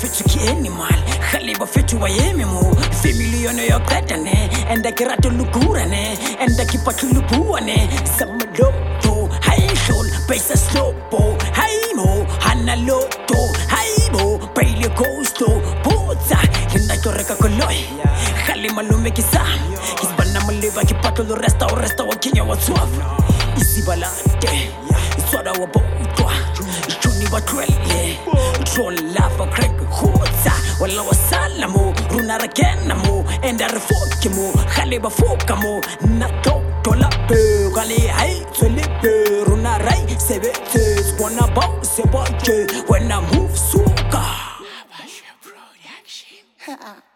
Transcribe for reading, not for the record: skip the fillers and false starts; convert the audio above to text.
fethu ke animal khale ba fethu wa yeme mo family yona yoqedane enda ke rato lugurane enda ke patlulubuane samaloto hay shol pesa slopo hay mo hana loto hay mo pele costo puta linda to reka koloi khale malume ke sa isbana maleva ke patlo resta wa Kenya wa swaf isibalate iswada wa botwa juni wa twele trolla for crack khotsa wala wasalamu runara kenamo enda refokimo khale ba fokamo na tola pe kale hay tsele pe runara sebetse wana ba seboche when I move suka production